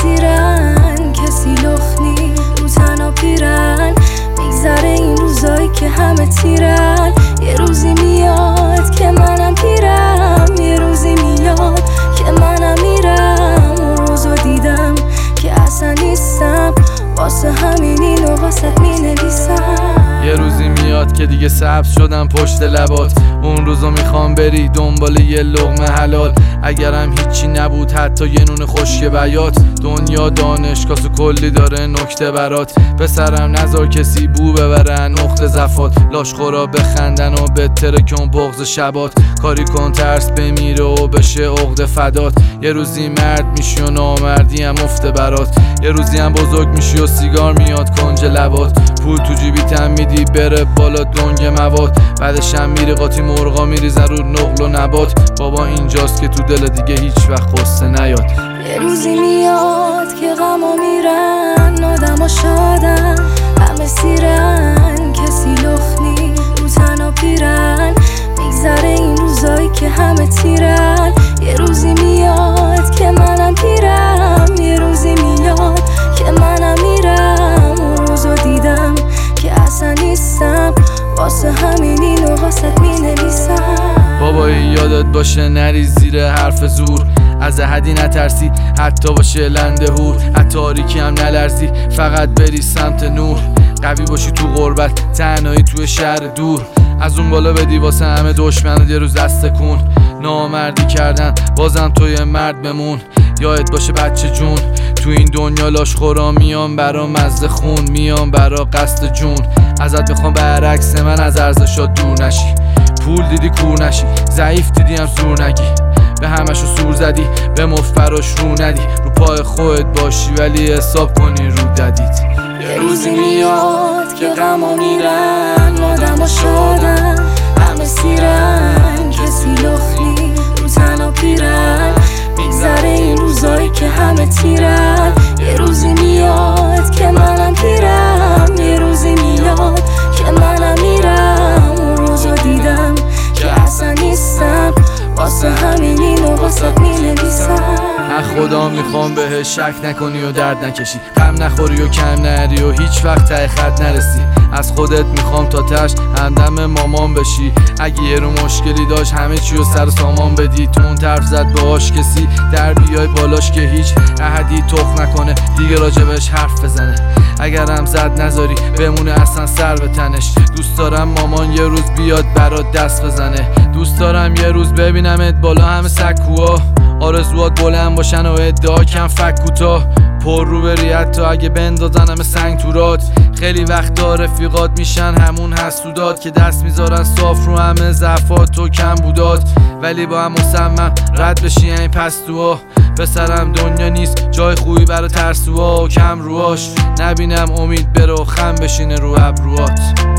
سیرن کسی لخ نی رو تنها پیرن میگذره این روزایی که همه تیرن یه روزی میاد که منم پیرم یه روزی میاد که منم میرم اون روزو دیدم که اصلا نیستم واسه همین اینو واسه مینویسم یه روزی میاد که دیگه سبز شدم پشت لبات اون روزو میخوام بری دنبال یه لقمه حلال اگرم هیچی نبود حتی یه نون خشک بیات دنیا دانشگاه کلی داره نکته برات پسرم نذار کسی بو ببرن نقطه زفات لاشخورا بخندن و بهتره کن بغض شبات کاری کن ترس بمیره و بشه عقده فدات یه روزی مرد میشی و نامردی هم افته برات یه روزی هم بزرگ میشی و سیگار میاد کنج لبات پول تو جیبی تم میدی بره بالا دنگ مواد بعدش هم میری قاطی مرغا میریزن رو نقل و نبات بابا اینجاست که تو دل دیگه هیچ وقت قصه نیاد یه روزی میاد که غما میرن آدما شادن همه سیرن کسی لخ نی رو تنها پیرن میگذره این روزایی که همه تیرن یه روزی میاد که منم پیرم یه روزی میاد که منم میرم اون روزو دیدم که اصلا نیستم واسه همین اینو واسه مینویسم بابایی یادت باشه نری زیر حرف زور از احدی نترسی حتی باشه لنده هور حتی تاریکی هم نلرزی فقط بری سمت نور قوی باشی تو غربت تنهایی توی شهر دور از اون بالا بدی واسه همه دشمنت یه روز دست کن نامردی کردن بازم توی مرد بمون یادت باشه بچه جون تو این دنیا لاشخورا میان برا مزه خون میان برا قصد جون ازت بخوام برعکس من از ارزشات دور نشی پول دیدی کور نشی ضعیف دیدی هم زور نگی به همشو سور زدی به مفراش رو ندی رو پای خودت باشی ولی حساب کنی رو ددید یه روزی میاد که غما میرن آدما شادن همه سیرن کسی لخ نی رو تنها پیرن میگذره این روزایی که همه تیرن یه روزی میاد که منم پیرم یه روزی میاد که منم میرم اون روزو دیدم که اصلا نیستم واسه همین اینو واسه مینویسم خدا میخوام بهش شک نکنی و درد نکشی غم نخوری و کم نری و هیچ وقت ته خط نرسی از خودت میخوام تا تش همدم مامان بشی اگه یه رو مشکلی داشت همه چی رو سر سامان بدی تو اون طرف زد باهاش کسی در بیای بالاش که هیچ احدی تخ نکنه دیگه راجبش حرف بزنه اگرم زد نذاری بمونه اصلا سر به تنش دوست دارم مامان یه روز بیاد برات دست بزنه دوست دارم یه روز ببینمت بالا همه سکوها آرزوات بلند باشن و ادعا کم فک کوتاه پر رو بری حتی اگه بندازن همه سنگ تو راد خیلی وقتا رفیقات میشن همون حسودات که دست میذارن صاف رو همه ضعفات و کم بودات ولی با هم مصمم رد بشی این پستوها پسرم دنیا نیست جای خوبی برای ترسوها و کم روهاش نبینم امید بره و خم بشینه رو ابروات